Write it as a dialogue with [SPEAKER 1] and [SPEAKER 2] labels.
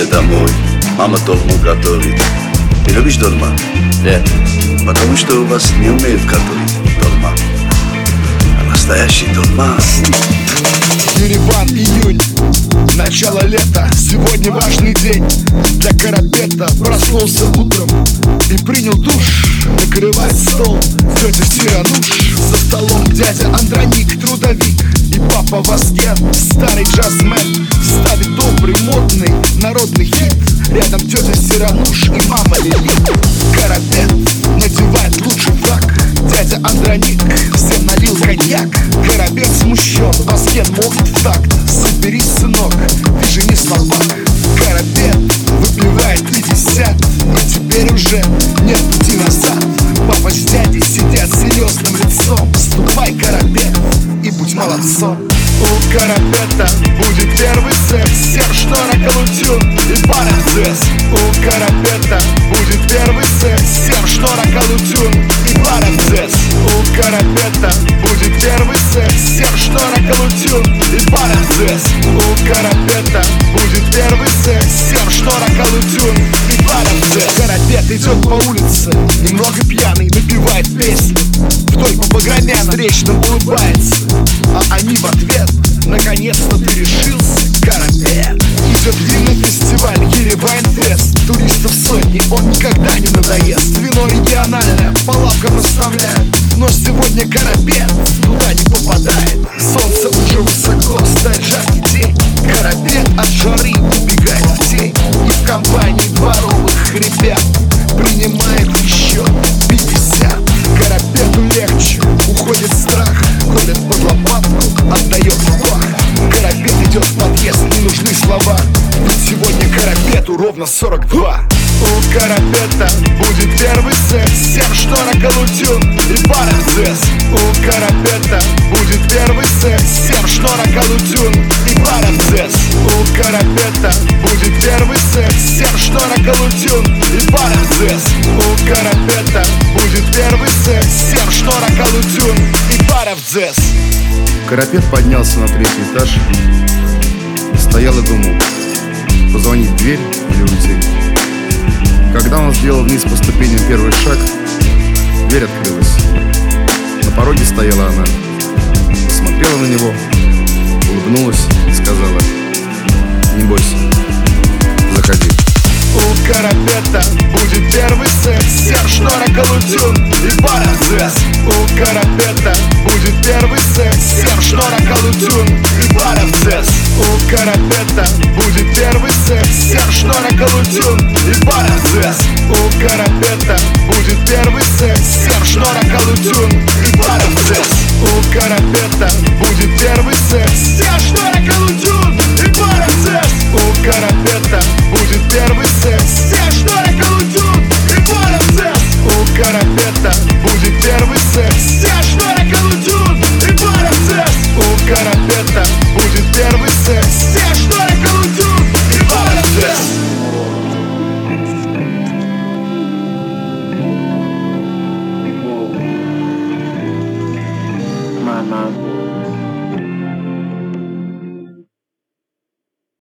[SPEAKER 1] домой, мама долму готовит. Ты любишь долма?
[SPEAKER 2] Нет.
[SPEAKER 1] Потому что у вас не умеют готовить долма. А настоящий долма.
[SPEAKER 3] Ереван, июнь, начало лета. Сегодня важный день для Карапета. Проснулся утром и принял душ. Накрывает стол тетя Сирануш. За столом дядя Андроник, трудовик, и папа Вазген, старый джазмен. Ставит добрый, модный, народный хит. Рядом тетя Сирануш и мама Лилит. Карапет надевает лучший фрак. Дядя Андроник всем налил коньяк. Карапет смущен, Вазген молвит в такт: соберись, сынок, ты же не слабак. Карапет выпивает 50, и теперь уже нет пути назад. Папа с дядей сидят серьезным лицом. Ступай, Карапет, и будь молодцом. У Карапета будет первый секс. Серж, Калутюн и Парадзес. У Карапета будет первый секс. Серж, Калутюн и Парадзес. У Карапета будет первый секс. Серж, Калутюн и Парадзес. У Карапета будет первый секс. Серж, Калутюн и Парадзес. Карапет идет по улице, немного пьяный, напевает песню. Вдоль попогромян встречным улыбается, а они в ответ: наконец-то ты решился, Карапет. Идет длинный фестиваль Ереван Фест. Туристов сотни, он никогда не надоест. Вино региональное по лавкам расставляют, но сегодня Карапет туда не попадает. Солнце уже высоко, стоит жаркий день. Карапет от жары убегает в тень. И в компании дворовых ребят принимает еще 50. Карапету легче, уходит страх. Ходит под лопатку, отдает в пах. Карапет идет в подъезд, не нужны слова, ведь сегодня Карапету ровно 42. У Карапета будет первый секс. Серж, Калутюн и Парадзес. У Карапета будет первый секс. Серж, Калутюн и Парадзес. У Карапета будет первый секс. Серж, Калутюн и Парадзес. У Карапета будет первый секс. Серж, Калутюн и Парадзес.
[SPEAKER 4] Карапет поднялся на третий этаж, стоял и думал, позвонить в дверь или уйти. Когда он сделал вниз по ступеням первый шаг, дверь открылась. На пороге стояла она, посмотрела на него, улыбнулась и сказала: не бойся, заходи.
[SPEAKER 3] У Карапета будет первый секс. Серж, Калутюн и Парадзес. У Карапета будет первый секс. Серж, Калутюн и Парадзес. У Карапета будет первый секс. Серж, Калутюн и Парадзес. У Карапета будет первый секс. Серж, Калутюн и Парадзес. У Карапета будет первый секс. Серж, Калутюн и Парадзес. У Карапета